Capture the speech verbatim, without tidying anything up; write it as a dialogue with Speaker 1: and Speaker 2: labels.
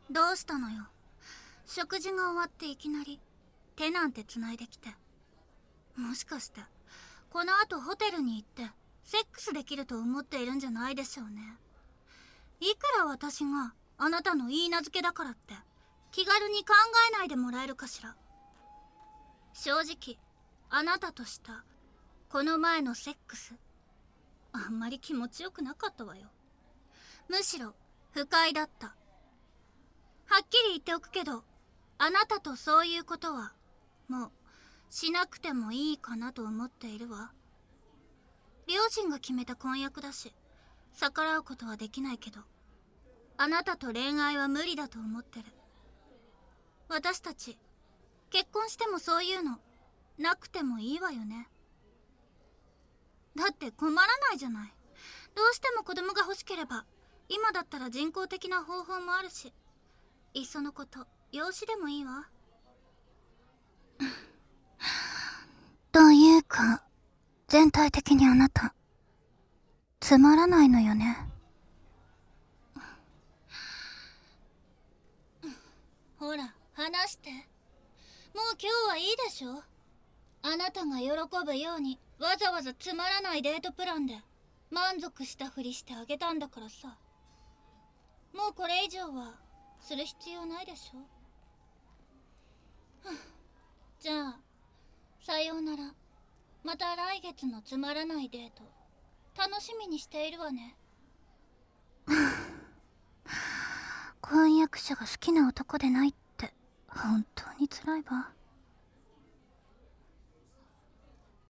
Speaker 1: どうしたのよ。食事が終わっていきなり手なんて繋いできて。もしかしてこの後ホテルに行ってセックスできると思っているんじゃないでしょうね。いくら私があなたの言い名付けだからって気軽に考えないでもらえるかしら。正直あなたとしたこの前のセックス、あんまり気持ちよくなかったわよ。むしろ不快だった。はっきり言っておくけど、あなたとそういうことはもうしなくてもいいかなと思っているわ。両親が決めた婚約だし逆らうことはできないけど、あなたと恋愛は無理だと思ってる。私たち結婚してもそういうのなくてもいいわよね。だって困らないじゃない。どうしても子供が欲しければ今だったら人工的な方法もあるし、いっそのこと養子でもいいわ。というか全体的にあなたつまらないのよね。ほら話して。もう今日はいいでしょ。あなたが喜ぶようにわざわざつまらないデートプランで満足したふりしてあげたんだからさ。もうこれ以上はする必要ないでしょ。じゃあさようなら。また来月のつまらないデート楽しみにしているわね。婚約者が好きな男でないって本当に辛いわ。